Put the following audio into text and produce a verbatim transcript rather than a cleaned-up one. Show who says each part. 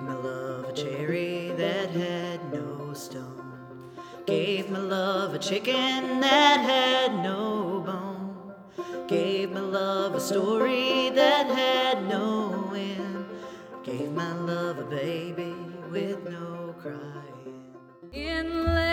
Speaker 1: my love a cherry that had no stone. Gave my love a chicken that had no bone. Gave my love a story that had no end. Gave my love a baby with no crying.
Speaker 2: In